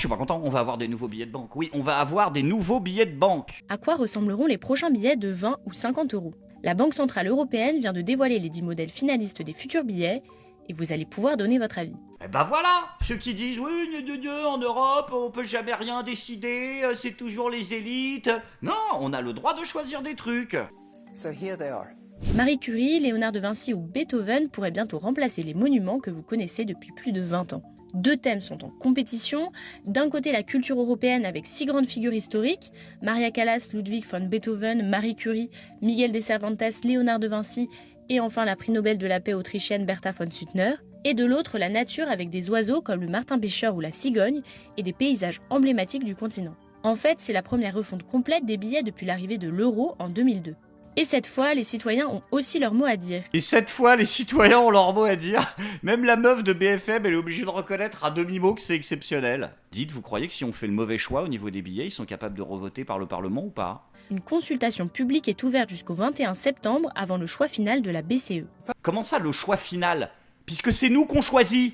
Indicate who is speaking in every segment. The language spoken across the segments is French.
Speaker 1: suis pas content, on va avoir des nouveaux billets de banque. Oui, on va avoir des nouveaux billets de banque.
Speaker 2: À quoi ressembleront les prochains billets de 20 ou 50 euros? La Banque Centrale Européenne vient de dévoiler les 10 modèles finalistes des futurs billets et vous allez pouvoir donner votre avis.
Speaker 1: Eh ben voilà, ceux qui disent oui, en Europe, on peut jamais rien décider, c'est toujours les élites. Non, on a le droit de choisir des trucs.
Speaker 3: So here they are.
Speaker 2: Marie Curie, Léonard de Vinci ou Beethoven pourraient bientôt remplacer les monuments que vous connaissez depuis plus de 20 ans. 2 thèmes sont en compétition. D'un côté, la culture européenne avec 6 grandes figures historiques, Maria Callas, Ludwig von Beethoven, Marie Curie, Miguel de Cervantes, Léonard de Vinci et enfin la prix Nobel de la paix autrichienne Bertha von Suttner. Et de l'autre, la nature avec des oiseaux comme le martin-pêcheur ou la cigogne et des paysages emblématiques du continent. En fait, c'est la première refonte complète des billets depuis l'arrivée de l'euro en 2002. Et cette fois, les citoyens ont aussi leur mot à dire.
Speaker 1: Et cette fois, les citoyens ont leur mot à dire. Même la meuf de BFM, elle est obligée de reconnaître à demi-mot que c'est exceptionnel. Dites, vous croyez que si on fait le mauvais choix au niveau des billets, ils sont capables de revoter par le Parlement ou pas?
Speaker 2: Une consultation publique est ouverte jusqu'au 21 septembre avant le choix final de la BCE.
Speaker 1: Comment ça, le choix final? Puisque c'est nous qu'on choisit.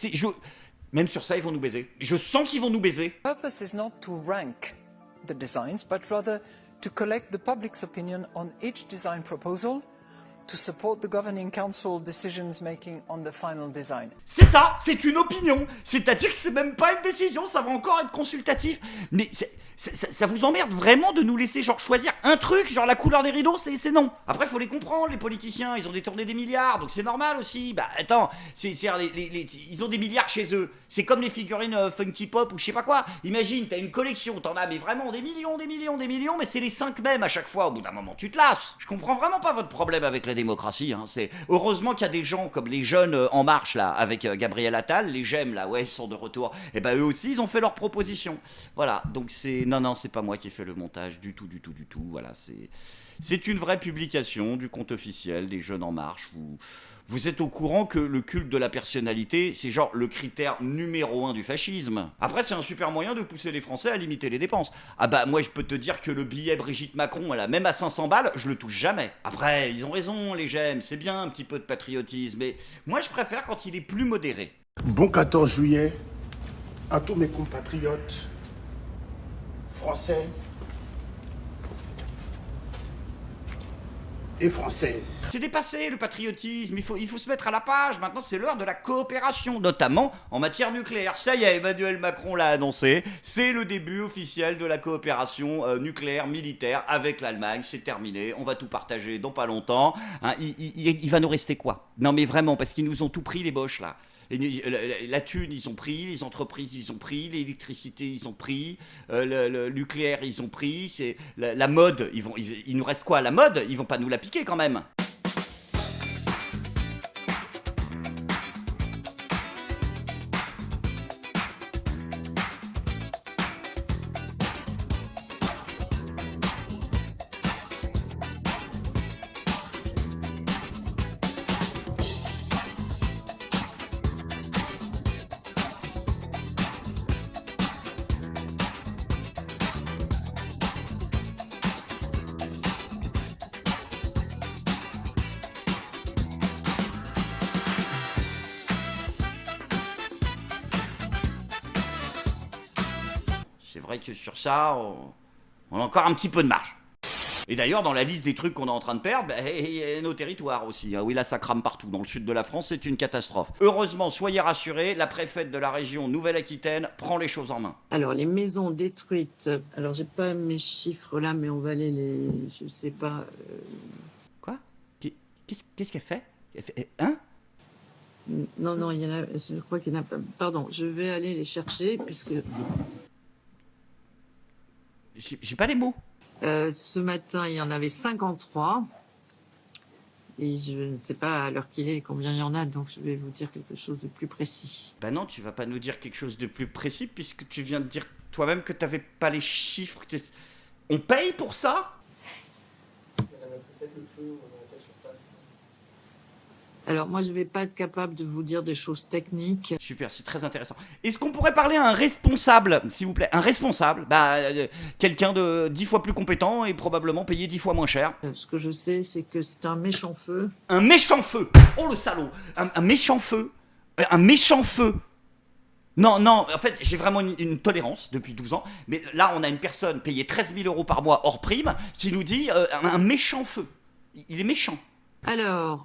Speaker 1: Même sur ça, ils vont nous baiser. Je sens qu'ils vont nous baiser.
Speaker 3: The purpose is not to rank the designs, but rather to collect the public's opinion on each design proposal to support the governing council decisions making on the final design.
Speaker 1: C'est ça, c'est une opinion. C'est-à-dire que c'est même pas une décision, ça va encore être consultatif. Mais ça vous emmerde vraiment de nous laisser genre choisir un truc, genre la couleur des rideaux, c'est non. Après, faut les comprendre, les politiciens, ils ont détourné des milliards, donc c'est normal aussi. Bah attends, ils ont des milliards chez eux. C'est comme les figurines Funky Pop ou je sais pas quoi. Imagine, t'as une collection, t'en as mais vraiment des millions, mais c'est les 5 mêmes à chaque fois. Au bout d'un moment, tu te lasses. Je comprends vraiment pas votre problème avec la démocratie. Hein. C'est heureusement qu'il y a des gens comme les jeunes En Marche là, avec Gabriel Attal, les GEM là, ouais, ils sont de retour. Et ben eux aussi, ils ont fait leurs propositions. Voilà, donc non, c'est pas moi qui ai fait le montage du tout. Voilà, c'est une vraie publication du compte officiel des Jeunes En Marche. Vous êtes au courant que le culte de la personnalité, c'est genre le critère numéro 1 du fascisme. Après, c'est un super moyen de pousser les Français à limiter les dépenses. Ah bah, moi, je peux te dire que le billet Brigitte Macron, là, même à 500 balles, je le touche jamais. Après, ils ont raison, les j'aime, c'est bien un petit peu de patriotisme, mais moi, je préfère quand il est plus modéré.
Speaker 4: Bon 14 juillet à tous mes compatriotes français et françaises.
Speaker 1: C'est dépassé le patriotisme, il faut se mettre à la page. Maintenant, c'est l'heure de la coopération, notamment en matière nucléaire. Ça y est, Emmanuel Macron l'a annoncé. C'est le début officiel de la coopération nucléaire militaire avec l'Allemagne. C'est terminé, on va tout partager dans pas longtemps. Hein, il va nous rester quoi? Non mais vraiment, parce qu'ils nous ont tout pris les boches là. La thune, ils ont pris, les entreprises, ils ont pris, l'électricité, ils ont pris, le nucléaire, ils ont pris, c'est la mode, il nous reste quoi? La mode, ils vont pas nous la piquer quand même. C'est vrai que sur ça, on a encore un petit peu de marge. Et d'ailleurs, dans la liste des trucs qu'on est en train de perdre, il y a nos territoires aussi. Oui, là, ça crame partout. Dans le sud de la France, c'est une catastrophe. Heureusement, soyez rassurés, la préfète de la région Nouvelle-Aquitaine prend les choses en main.
Speaker 5: Alors, les maisons détruites, alors j'ai pas mes chiffres là, mais on va les je sais pas...
Speaker 1: Quoi? Qu'est-ce qu'elle fait? Hein?
Speaker 5: Non, il y en a, je crois qu'il y en a pas... Pardon, je vais aller les chercher, puisque...
Speaker 1: J'ai pas les mots.
Speaker 5: Ce matin, il y en avait 53. Et je ne sais pas à l'heure qu'il est combien il y en a, donc je vais vous dire quelque chose de plus précis.
Speaker 1: Bah non, tu vas pas nous dire quelque chose de plus précis, puisque tu viens de dire toi-même que t'avais pas les chiffres. On paye pour ça?
Speaker 5: Alors moi, je ne vais pas être capable de vous dire des choses techniques.
Speaker 1: Super, c'est très intéressant. Est-ce qu'on pourrait parler à un responsable, s'il vous plaît? Un responsable, quelqu'un de 10 fois plus compétent et probablement payé 10 fois moins cher.
Speaker 5: Ce que je sais, c'est que c'est un méchant feu.
Speaker 1: Un méchant feu! Oh le salaud! Un méchant feu! Un méchant feu! Non, non, en fait, j'ai vraiment une tolérance depuis 12 ans. Mais là, on a une personne payée 13 000 € par mois hors prime qui nous dit un méchant feu. Il est méchant.
Speaker 5: Alors,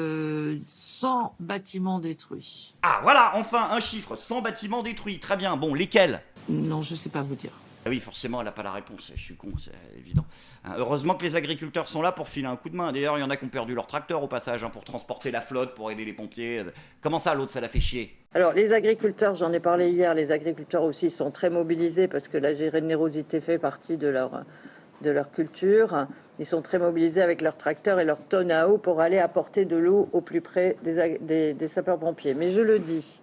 Speaker 5: 100 bâtiments détruits.
Speaker 1: Ah, voilà, enfin, un chiffre. 100 bâtiments détruits. Très bien. Bon, lesquels?
Speaker 5: Non, je sais pas vous dire.
Speaker 1: Ah oui, forcément, elle n'a pas la réponse. Je suis con, c'est évident. Heureusement que les agriculteurs sont là pour filer un coup de main. D'ailleurs, il y en a qui ont perdu leur tracteur au passage pour transporter la flotte, pour aider les pompiers. Comment ça, l'autre, ça l'a fait chier?
Speaker 6: Alors, les agriculteurs, j'en ai parlé hier, les agriculteurs aussi sont très mobilisés parce que la générosité fait partie de leur culture. Ils sont très mobilisés avec leurs tracteurs et leurs tonnes à eau pour aller apporter de l'eau au plus près des sapeurs-pompiers. Mais je le dis,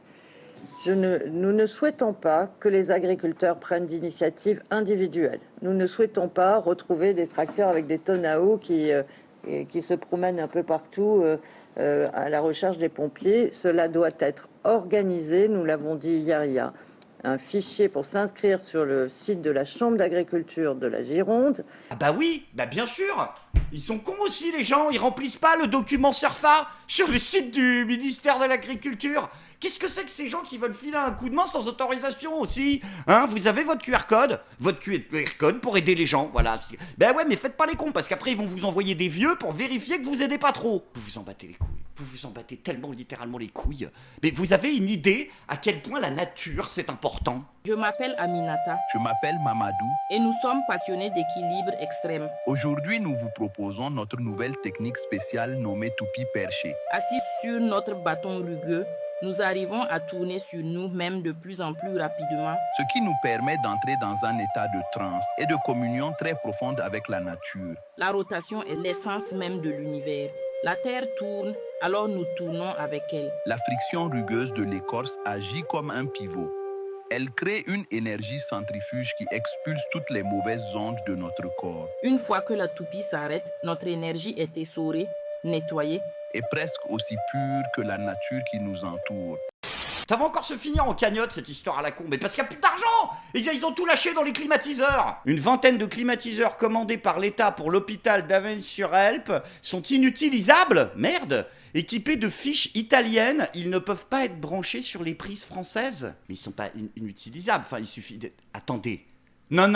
Speaker 6: nous ne souhaitons pas que les agriculteurs prennent d'initiatives individuelles. Nous ne souhaitons pas retrouver des tracteurs avec des tonnes à eau qui se promènent un peu partout à la recherche des pompiers. Cela doit être organisé. Nous l'avons dit hier, il y a un fichier pour s'inscrire sur le site de la Chambre d'agriculture de la Gironde.
Speaker 1: Ah bah oui, bah bien sûr. Ils sont cons aussi, les gens. Ils remplissent pas le document SERFA sur le site du ministère de l'Agriculture. Qu'est-ce que c'est que ces gens qui veulent filer un coup de main sans autorisation aussi? Hein, vous avez votre QR code pour aider les gens, voilà. Ben ouais, mais faites pas les cons, parce qu'après ils vont vous envoyer des vieux pour vérifier que vous aidez pas trop. Vous vous en battez les couilles. Vous vous en battez tellement littéralement les couilles. Mais vous avez une idée à quel point la nature c'est important?
Speaker 7: Je m'appelle Aminata.
Speaker 8: Je m'appelle Mamadou.
Speaker 7: Et nous sommes passionnés d'équilibre extrême.
Speaker 8: Aujourd'hui, nous vous proposons notre nouvelle technique spéciale nommée toupie perchée.
Speaker 7: Assis sur notre bâton rugueux, nous arrivons à tourner sur nous-mêmes de plus en plus rapidement.
Speaker 8: Ce qui nous permet d'entrer dans un état de transe et de communion très profonde avec la nature.
Speaker 7: La rotation est l'essence même de l'univers. La Terre tourne, alors nous tournons avec elle.
Speaker 8: La friction rugueuse de l'écorce agit comme un pivot. Elle crée une énergie centrifuge qui expulse toutes les mauvaises ondes de notre corps.
Speaker 7: Une fois que la toupie s'arrête, notre énergie est essorée, nettoyée,
Speaker 8: et presque aussi pure que la nature qui nous entoure.
Speaker 1: Ça va encore se finir en cagnotte cette histoire à la con, mais parce qu'il n'y a plus d'argent. Ils ont tout lâché dans les climatiseurs. Une vingtaine de climatiseurs commandés par l'État pour l'hôpital d'Avesnes-sur-Helpe sont inutilisables, merde. Équipés de fiches italiennes, ils ne peuvent pas être branchés sur les prises françaises. Mais ils sont pas inutilisables, enfin il suffit de... Attendez. Non.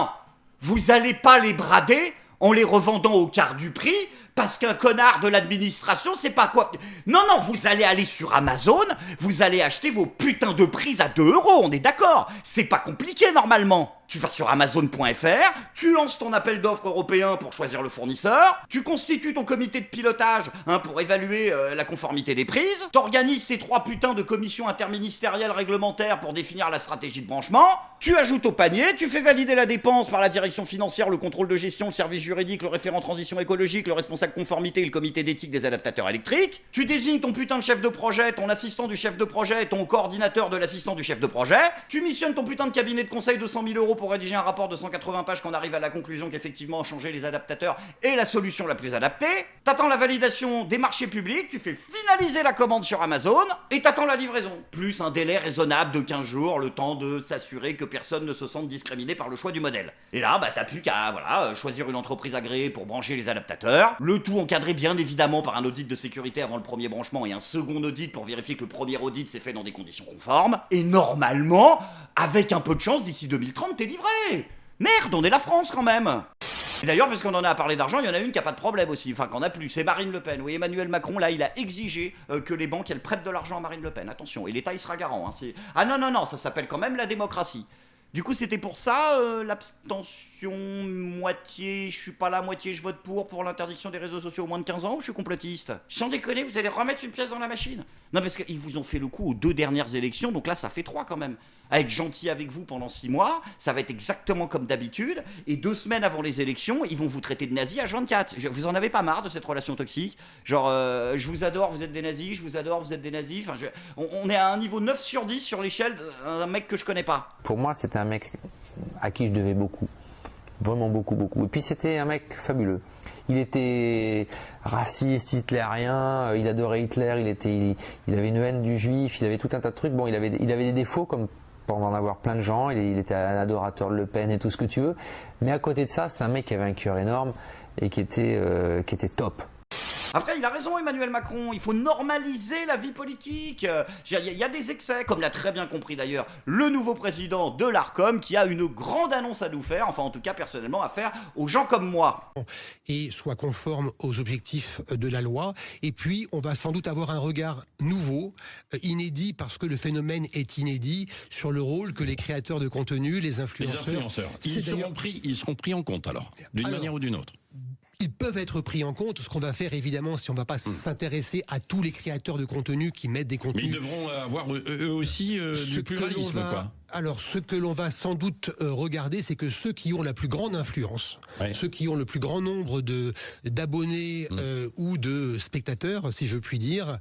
Speaker 1: Vous allez pas les brader en les revendant au quart du prix parce qu'un connard de l'administration sait pas quoi... Non, vous allez aller sur Amazon, vous allez acheter vos putains de prises à 2 €, on est d'accord. C'est pas compliqué normalement. Tu vas sur Amazon.fr, tu lances ton appel d'offres européen pour choisir le fournisseur, tu constitues ton comité de pilotage pour évaluer la conformité des prises, t'organises tes 3 putains de commissions interministérielles réglementaires pour définir la stratégie de branchement, tu ajoutes au panier, tu fais valider la dépense par la direction financière, le contrôle de gestion, le service juridique, le référent transition écologique, le responsable conformité et le comité d'éthique des adaptateurs électriques, tu désignes ton putain de chef de projet, ton assistant du chef de projet, ton coordinateur de l'assistant du chef de projet, tu missionnes ton putain de cabinet de conseil de 100 000 € pour rédiger un rapport de 180 pages qu'on arrive à la conclusion qu'effectivement changer les adaptateurs est la solution la plus adaptée, t'attends la validation des marchés publics, tu fais finaliser la commande sur Amazon et t'attends la livraison. Plus un délai raisonnable de 15 jours, le temps de s'assurer que personne ne se sente discriminé par le choix du modèle. Et là, t'as plus qu'à choisir une entreprise agréée pour brancher les adaptateurs, le tout encadré bien évidemment par un audit de sécurité avant le premier branchement et un second audit pour vérifier que le premier audit s'est fait dans des conditions conformes, et normalement, avec un peu de chance, d'ici 2030, t'es livré. Merde, on est la France quand même. Et d'ailleurs, parce qu'on en a parlé d'argent, il y en a une qui a pas de problème aussi, enfin qu'on a plus, c'est Marine Le Pen. Oui, Emmanuel Macron, là, il a exigé que les banques, elles prêtent de l'argent à Marine Le Pen. Attention, et l'État, il sera garant. Ah non, ça s'appelle quand même la démocratie. Du coup, c'était pour ça, l'abstention, moitié, je suis pas là, moitié, je vote pour l'interdiction des réseaux sociaux aux moins de 15 ans, ou je suis complotiste? Sans déconner, vous allez remettre une pièce dans la machine? Non, parce qu'ils vous ont fait le coup aux 2 dernières élections, donc là, ça fait 3 quand même. À être gentil avec vous pendant 6 mois, ça va être exactement comme d'habitude, et 2 semaines avant les élections, ils vont vous traiter de nazis H24. Vous en avez pas marre de cette relation toxique? Genre, je vous adore, vous êtes des nazis, je vous adore, vous êtes des nazis. Enfin, on est à un niveau 9 sur 10 sur l'échelle d'un mec que je connais pas.
Speaker 9: Pour moi, c'était un mec à qui je devais beaucoup. Vraiment beaucoup. Et puis c'était un mec fabuleux. Il était raciste, hitlérien, il adorait Hitler, il avait une haine du juif, il avait tout un tas de trucs. Bon, il avait des défauts comme pour en avoir plein de gens, il était un adorateur de Le Pen et tout ce que tu veux. Mais à côté de ça, c'était un mec qui avait un cœur énorme et qui était top.
Speaker 1: Après, il a raison, Emmanuel Macron, il faut normaliser la vie politique. Il y a des excès, comme l'a très bien compris d'ailleurs le nouveau président de l'Arcom, qui a une grande annonce à nous faire, enfin en tout cas personnellement à faire aux gens comme moi.
Speaker 10: Et soit conforme aux objectifs de la loi. Et puis, on va sans doute avoir un regard nouveau, inédit, parce que le phénomène est inédit, sur le rôle que les créateurs de contenu, les influenceurs...
Speaker 11: Ils seront pris en compte alors, d'une manière ou d'une autre.
Speaker 10: Ils peuvent être pris en compte. Ce qu'on va faire, évidemment, si on ne va pas s'intéresser à tous les créateurs de contenu qui mettent des contenus...
Speaker 11: Mais ils devront avoir eux aussi du pluralisme, quoi.
Speaker 10: Alors, ce que l'on va sans doute regarder, c'est que ceux qui ont la plus grande influence, ceux qui ont le plus grand nombre d'abonnés ou de spectateurs, si je puis dire,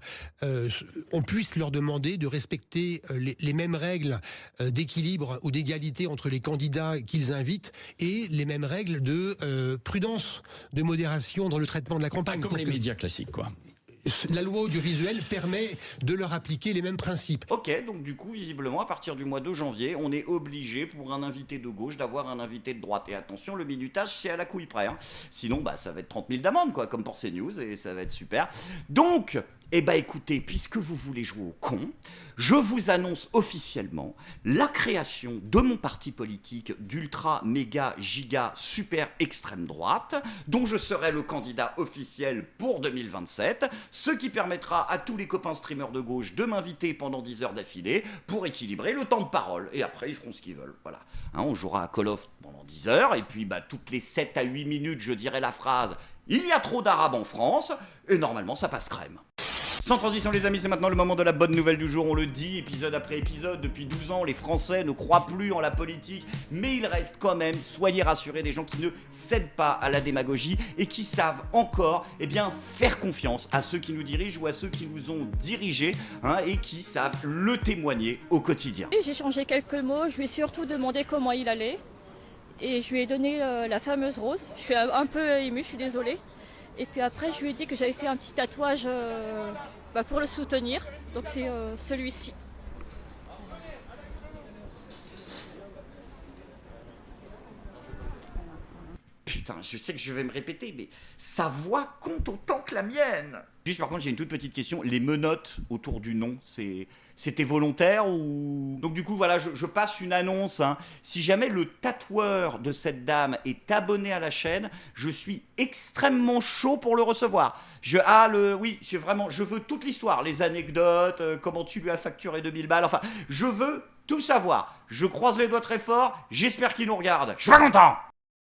Speaker 10: on puisse leur demander de respecter les mêmes règles d'équilibre ou d'égalité entre les candidats qu'ils invitent et les mêmes règles de prudence, de modération dans le traitement de la campagne.
Speaker 11: Comme les médias classiques, quoi.
Speaker 10: La loi audiovisuelle permet de leur appliquer les mêmes principes.
Speaker 1: Ok, donc du coup, visiblement, à partir du mois de janvier, on est obligé, pour un invité de gauche, d'avoir un invité de droite. Et attention, le minutage, c'est à la couille près. Hein. Sinon, ça va être 30 000 d'amende, quoi, comme pour CNews, et ça va être super. Donc, écoutez, puisque vous voulez jouer au con, je vous annonce officiellement la création de mon parti politique d'ultra, méga, giga, super extrême droite, dont je serai le candidat officiel pour 2027, ce qui permettra à tous les copains streamers de gauche de m'inviter pendant 10 heures d'affilée pour équilibrer le temps de parole. Et après, ils feront ce qu'ils veulent. Voilà. Hein, on jouera à Call of pendant 10 heures, et puis toutes les 7 à 8 minutes, je dirai la phrase « Il y a trop d'arabes en France », et normalement, ça passe crème. Sans transition les amis, c'est maintenant le moment de la bonne nouvelle du jour, on le dit, épisode après épisode, depuis 12 ans, les Français ne croient plus en la politique, mais il reste quand même, soyez rassurés, des gens qui ne cèdent pas à la démagogie et qui savent encore faire confiance à ceux qui nous dirigent ou à ceux qui nous ont dirigés et qui savent le témoigner au quotidien.
Speaker 12: J'ai changé quelques mots, je lui ai surtout demandé comment il allait et je lui ai donné la fameuse rose. Je suis un peu émue, je suis désolée. Et puis après, je lui ai dit que j'avais fait un petit tatouage pour le soutenir. Donc c'est celui-ci.
Speaker 1: Putain, je sais que je vais me répéter, mais sa voix compte autant que la mienne. Juste par contre, j'ai une toute petite question. Les menottes autour du nom, c'était volontaire ou... Donc du coup, voilà, je passe une annonce. Si jamais le tatoueur de cette dame est abonné à la chaîne, je suis extrêmement chaud pour le recevoir. Je veux toute l'histoire, les anecdotes, comment tu lui as facturé 2000 balles, enfin, je veux tout savoir. Je croise les doigts très fort, j'espère qu'il nous regarde. Je suis pas content.